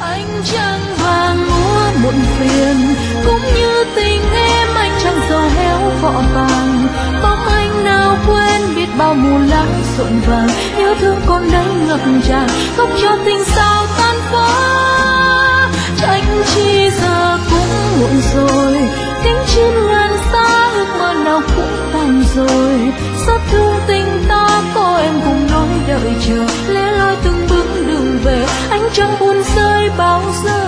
Anh chẳng vàng úa muộn phiền, cũng như tình em anh chẳng giàu héo vọ vàng. Bóng anh nào quên biết bao mùa nắng rộn vàng, yêu thương còn đây ngập tràn, không cho tình sao tan vỡ. Trách chi giờ cũng muộn rồi, cánh chim ngàn xa ước mơ nào cũng tàn rồi. Xót thương tình ta có em cùng nói đợi chờ, lẻ loi từng bước đường về, anh chẳng buồn rơi bao giờ.